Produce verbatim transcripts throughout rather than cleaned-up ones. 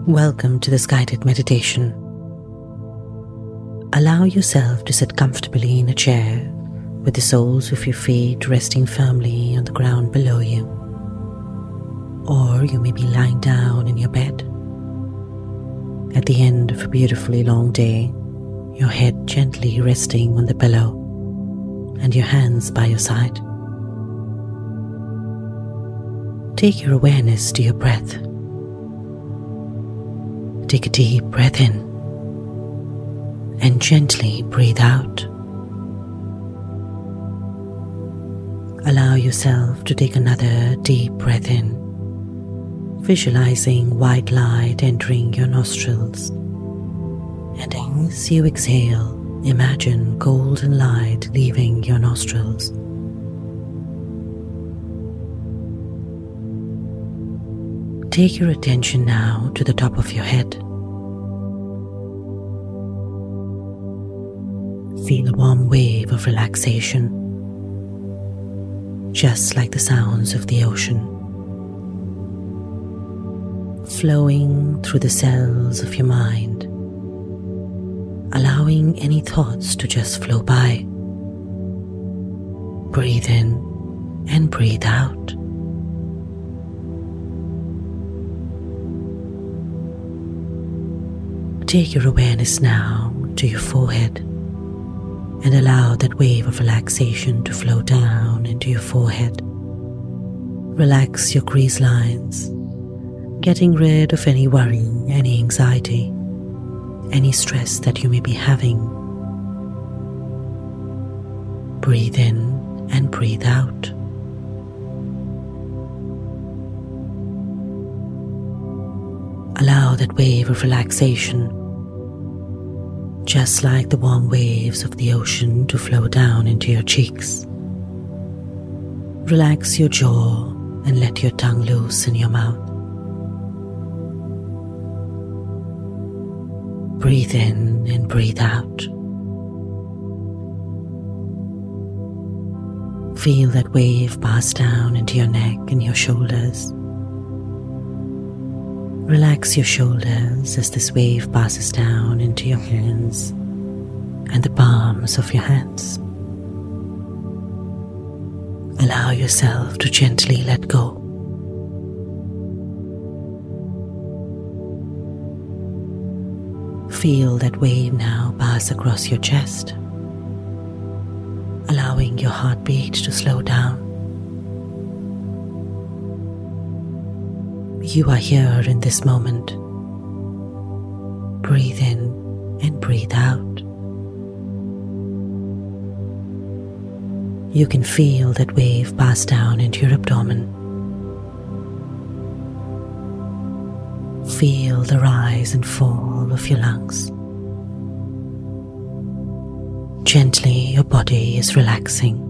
Welcome to this guided meditation. Allow yourself to sit comfortably in a chair with the soles of your feet resting firmly on the ground below you. Or you may be lying down in your bed. At the end of a beautifully long day, your head gently resting on the pillow and your hands by your side. Take your awareness to your breath. Take a deep breath in and gently breathe out. Allow yourself to take another deep breath in, visualizing white light entering your nostrils. And as you exhale, imagine golden light leaving your nostrils. Take your attention now to the top of your head. Feel a warm wave of relaxation, just like the sounds of the ocean, flowing through the cells of your mind, allowing any thoughts to just flow by. Breathe in and breathe out. Take your awareness now to your forehead and allow that wave of relaxation to flow down into your forehead. Relax your crease lines, getting rid of any worry, any anxiety, any stress that you may be having. Breathe in and breathe out. Allow that wave of relaxation, just like the warm waves of the ocean, to flow down into your cheeks. Relax your jaw and let your tongue loose in your mouth. Breathe in and breathe out. Feel that wave pass down into your neck and your shoulders. Relax your shoulders as this wave passes down into your hands and the palms of your hands. Allow yourself to gently let go. Feel that wave now pass across your chest, allowing your heartbeat to slow down. You are here in this moment. Breathe in and breathe out. You can feel that wave pass down into your abdomen. Feel the rise and fall of your lungs. Gently, your body is relaxing.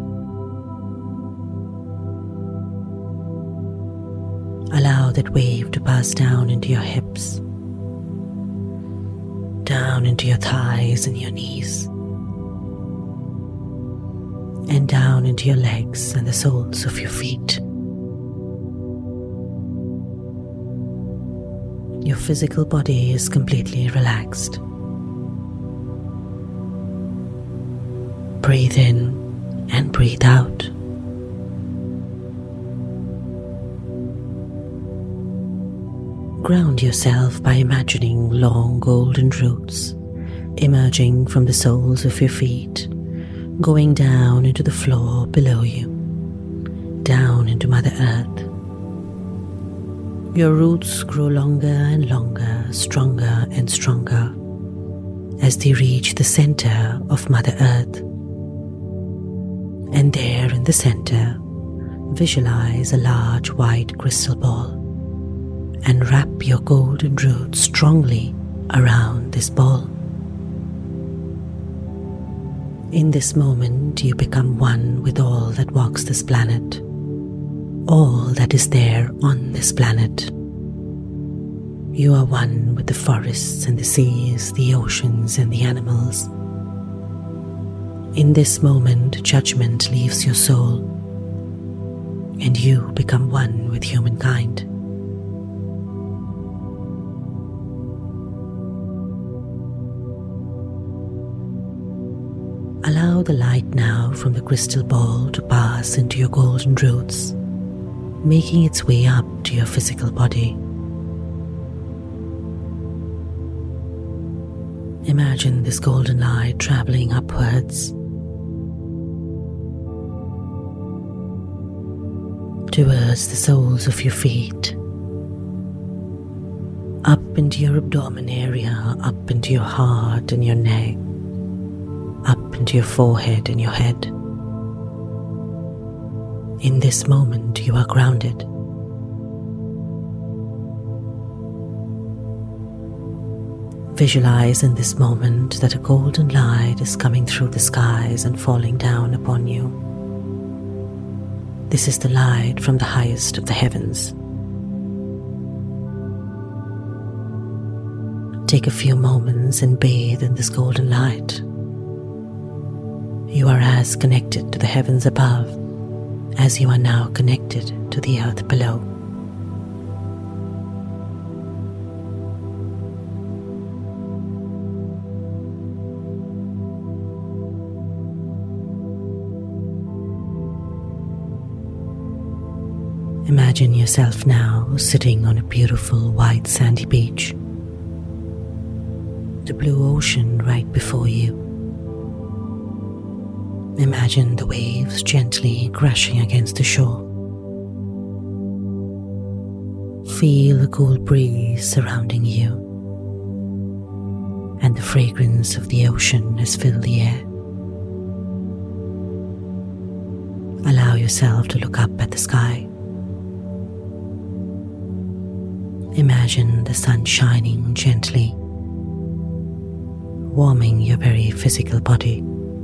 Allow that wave to pass down into your hips, down into your thighs and your knees, and down into your legs and the soles of your feet. Your physical body is completely relaxed. Breathe in and breathe out. Ground yourself by imagining long golden roots emerging from the soles of your feet, going down into the floor below you, down into Mother Earth. Your roots grow longer and longer, stronger and stronger, as they reach the center of Mother Earth. And there in the center, visualize a large white crystal ball and wrap your golden roots strongly around this ball. In this moment, you become one with all that walks this planet, all that is there on this planet. You are one with the forests and the seas, the oceans and the animals. In this moment, judgment leaves your soul, and you become one with humankind. the light now from the crystal ball to pass into your golden roots, making its way up to your physical body. Imagine this golden light traveling upwards towards the soles of your feet, up into your abdomen area, up into your heart and your neck, up into your forehead and your head. In this moment, you are grounded. Visualize in this moment that a golden light is coming through the skies and falling down upon you. This is the light from the highest of the heavens. Take a few moments and bathe in this golden light. You are as connected to the heavens above as you are now connected to the earth below. Imagine yourself now sitting on a beautiful white sandy beach. The blue ocean right before you. Imagine the waves gently crashing against the shore. Feel the cool breeze surrounding you, and the fragrance of the ocean has filled the air. Allow yourself to look up at the sky. Imagine the sun shining gently, warming your very physical body.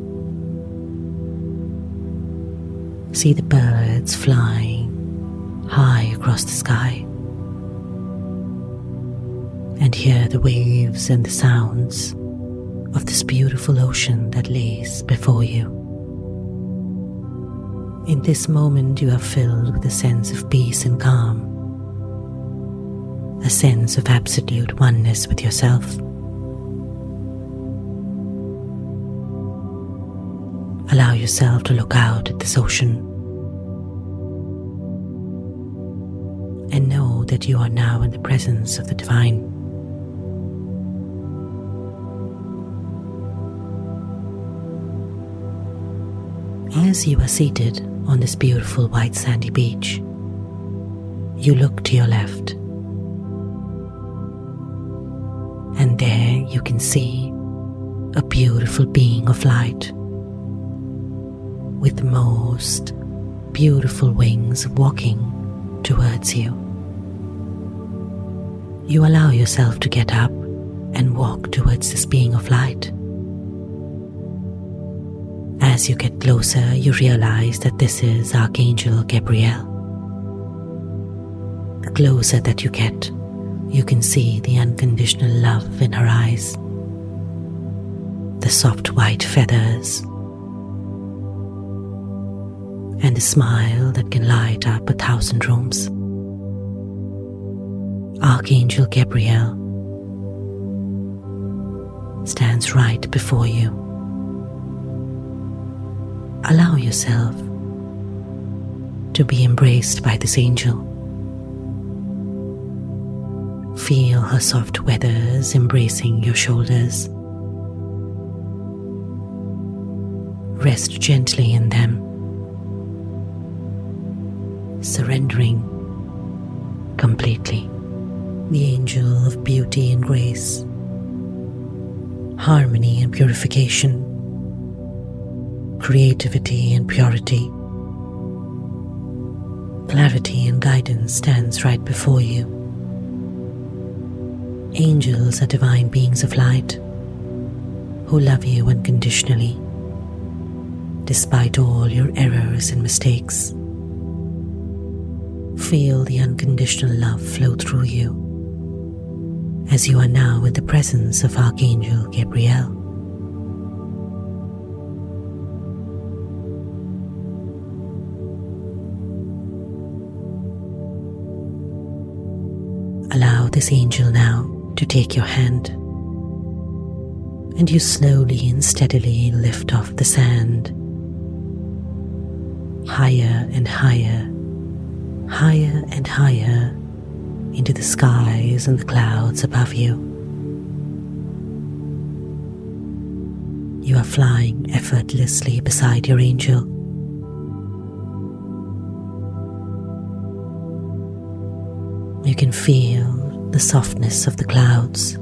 See the birds flying high across the sky, and hear the waves and the sounds of this beautiful ocean that lays before you. In this moment, you are filled with a sense of peace and calm, a sense of absolute oneness with yourself. Allow yourself to look out at this ocean and know that you are now in the presence of the divine. As you are seated on this beautiful white sandy beach, you look to your left, and there you can see a beautiful being of light with the most beautiful wings walking towards you. You allow yourself to get up and walk towards this being of light. As you get closer, you realize that this is Archangel Gabriel. The closer that you get, you can see the unconditional love in her eyes, the soft white feathers, and a smile that can light up a thousand rooms. Archangel Gabriel stands right before you. Allow yourself to be embraced by this angel. Feel her soft feathers embracing your shoulders. Rest gently in them, surrendering completely. The angel of beauty and grace, harmony and purification, creativity and purity, clarity and guidance stands right before you. Angels are divine beings of light who love you unconditionally, despite all your errors and mistakes. Feel the unconditional love flow through you as you are now in the presence of Archangel Gabriel. Allow this angel now to take your hand and you slowly and steadily lift off the sand, higher and higher, higher and higher into the skies and the clouds above you. You are flying effortlessly beside your angel. You can feel the softness of the clouds,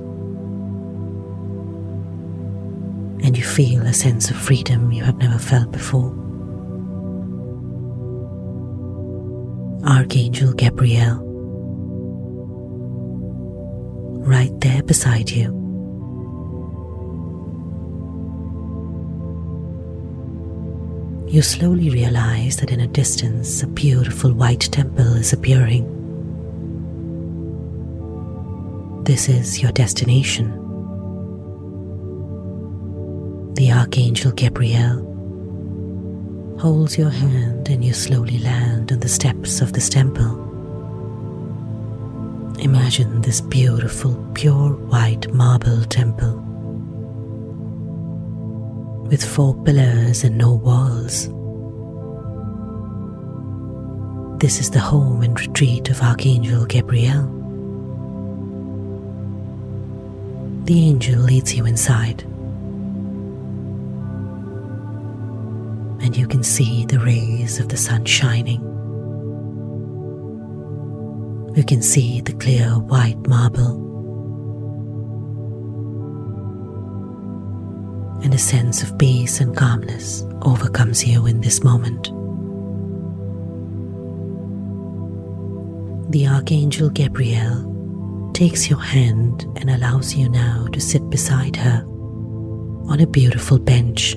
and you feel a sense of freedom you have never felt before. Archangel Gabriel, right there beside you. You slowly realize that in a distance, a beautiful white temple is appearing. This is your destination. The Archangel Gabriel holds your hand and you slowly land on the steps of this temple. Imagine this beautiful, pure white marble temple with four pillars and no walls. This is the home and retreat of Archangel Gabriel. The angel leads you inside, and you can see the rays of the sun shining. You can see the clear white marble, and a sense of peace and calmness overcomes you in this moment. The Archangel Gabriel takes your hand and allows you now to sit beside her on a beautiful bench.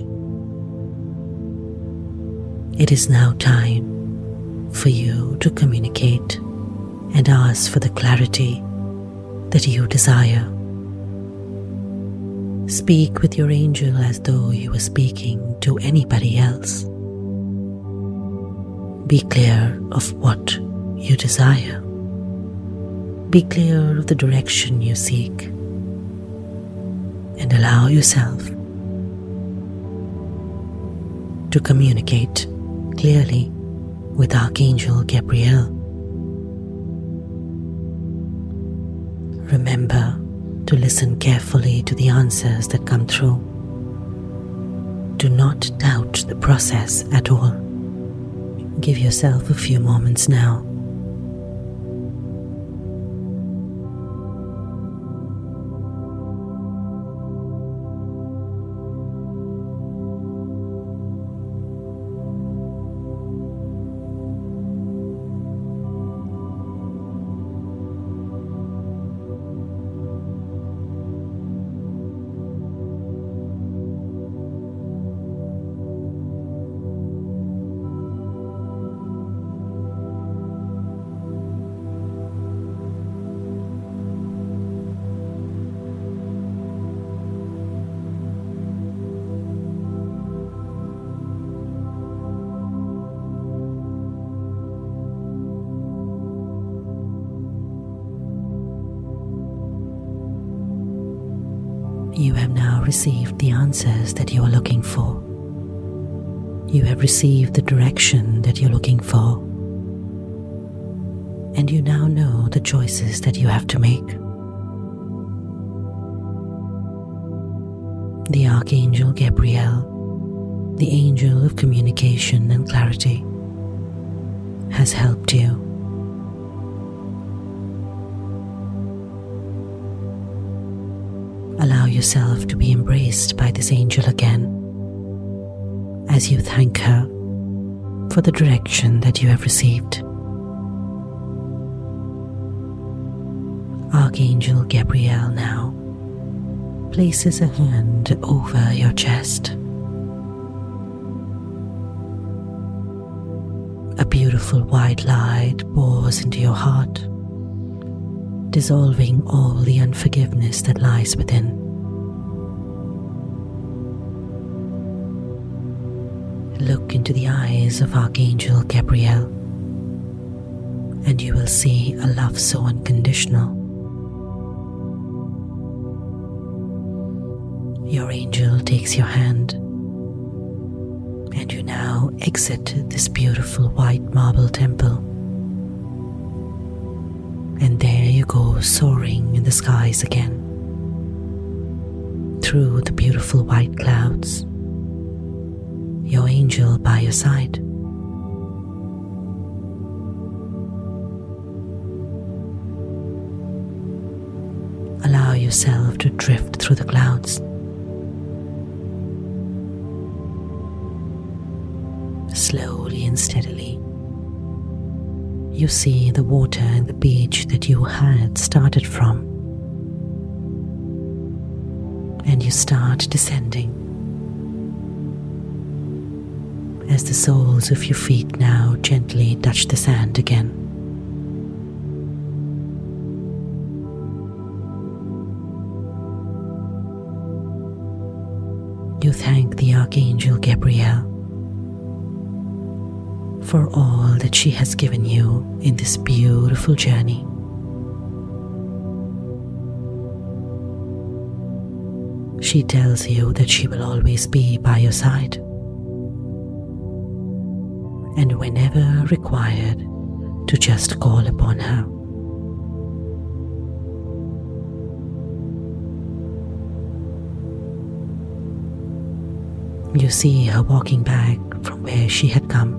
It is now time for you to communicate and ask for the clarity that you desire. Speak with your angel as though you were speaking to anybody else. Be clear of what you desire. Be clear of the direction you seek, and allow yourself to communicate clearly with Archangel Gabriel. Remember to listen carefully to the answers that come through. Do not doubt the process at all. Give yourself a few moments now. You have now received the answers that you are looking for. You have received the direction that you're looking for. And you now know the choices that you have to make. The Archangel Gabriel, the angel of communication and clarity, has helped you. Allow yourself to be embraced by this angel again as you thank her for the direction that you have received. Archangel Gabriel now places a hand over your chest. A beautiful white light pours into your heart, dissolving all the unforgiveness that lies within. Look into the eyes of Archangel Gabriel, and you will see a love so unconditional. Your angel takes your hand, and you now exit this beautiful white marble temple. And there you go, soaring in the skies again, through the beautiful white clouds, your angel by your side. Allow yourself to drift through the clouds. Slowly and steadily, you see the water and the beach that you had started from, and you start descending as the soles of your feet now gently touch the sand again. You thank the Archangel Gabriel for all that she has given you in this beautiful journey. She tells you that she will always be by your side, and whenever required, to just call upon her. You see her walking back from where she had come,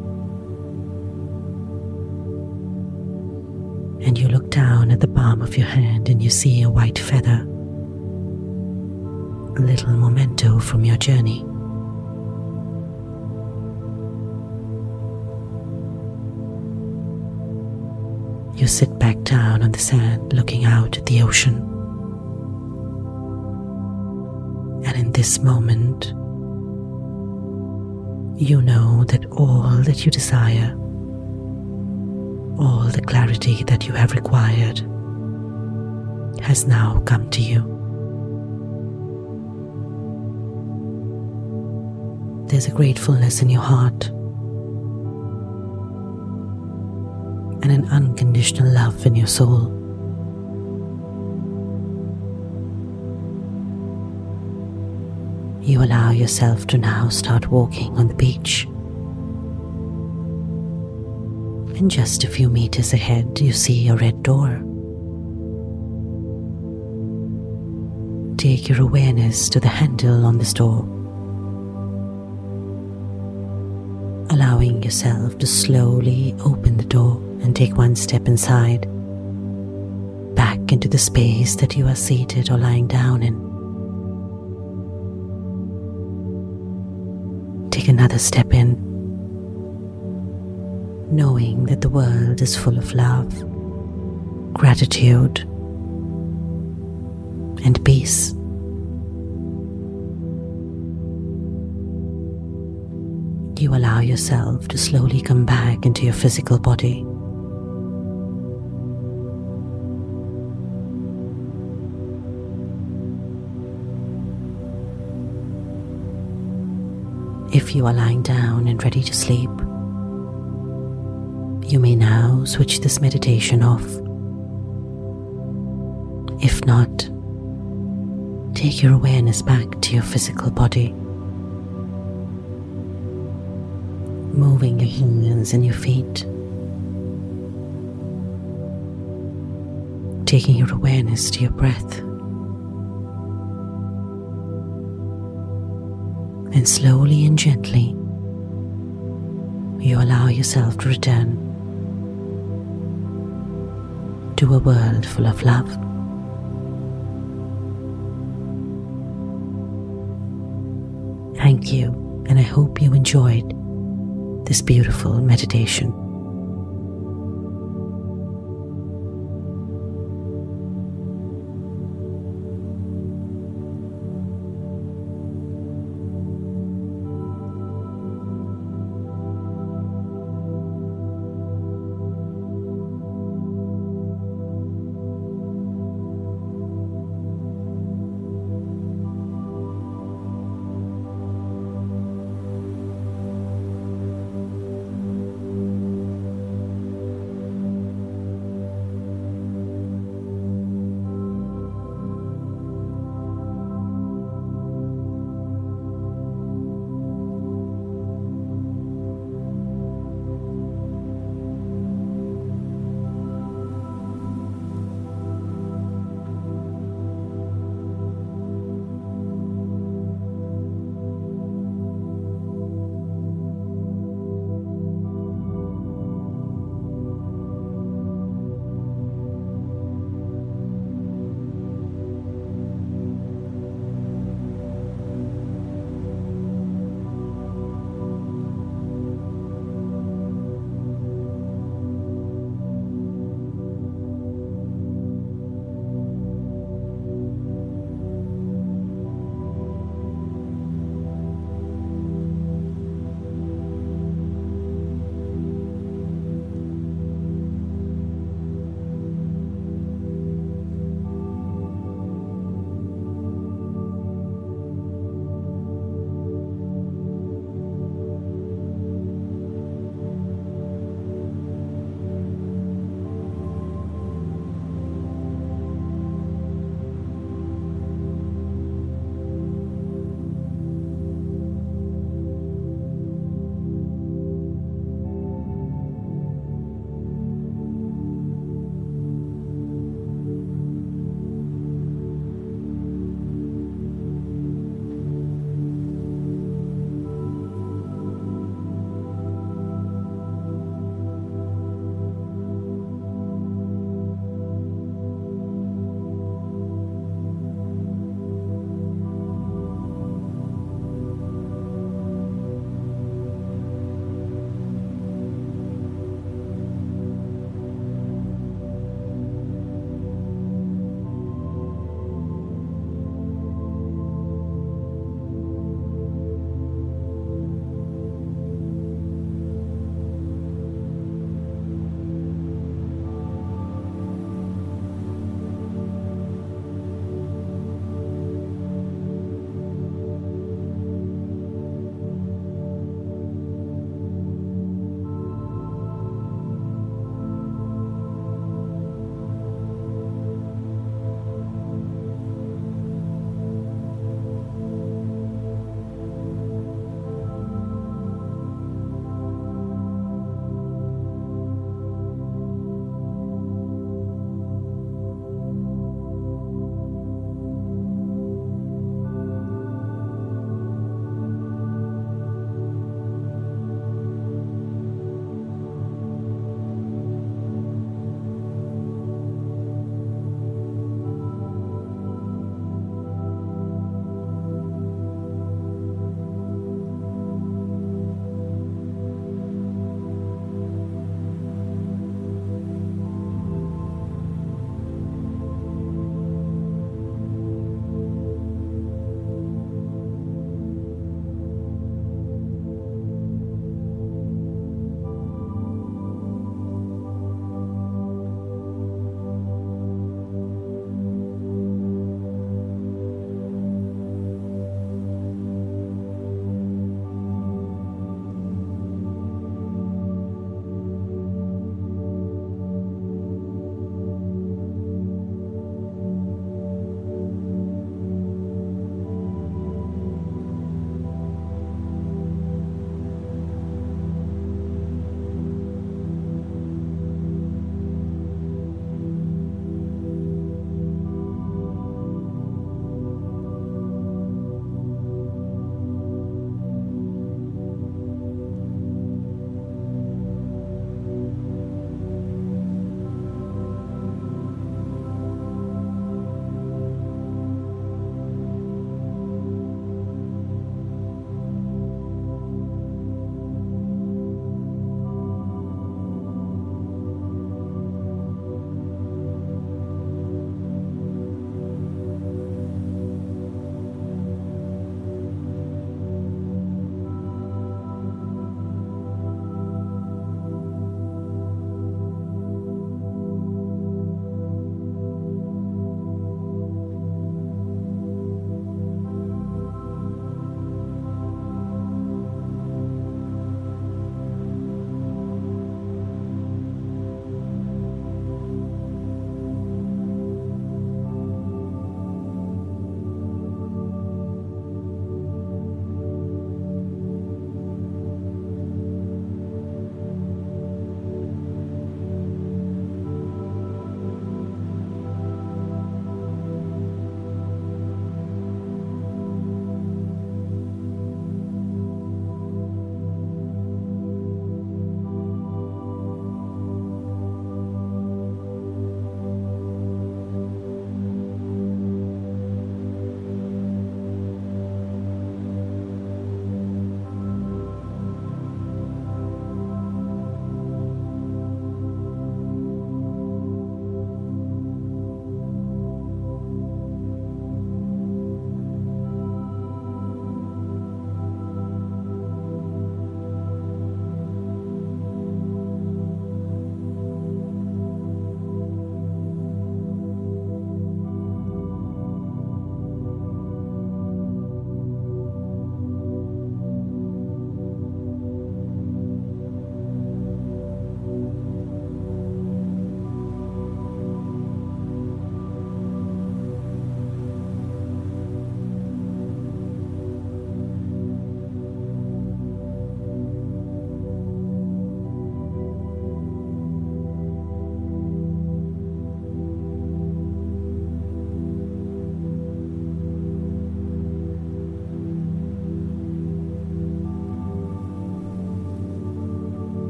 and you look down at the palm of your hand and you see a white feather, a little memento from your journey. You sit back down on the sand looking out at the ocean, and in this moment, you know that all that you desire, all the clarity that you have required, has now come to you. There's a gratefulness in your heart and an unconditional love in your soul. You allow yourself to now start walking on the beach. And just a few meters ahead, you see a red door. Take your awareness to the handle on this door, allowing yourself to slowly open the door and take one step inside, back into the space that you are seated or lying down in. Take another step in, knowing that the world is full of love, gratitude, and peace. You allow yourself to slowly come back into your physical body. If you are lying down and ready to sleep, you may now switch this meditation off. If not, take your awareness back to your physical body, moving your hands and your feet, taking your awareness to your breath, and slowly and gently you allow yourself to return to a world full of love. Thank you, and I hope you enjoyed this beautiful meditation.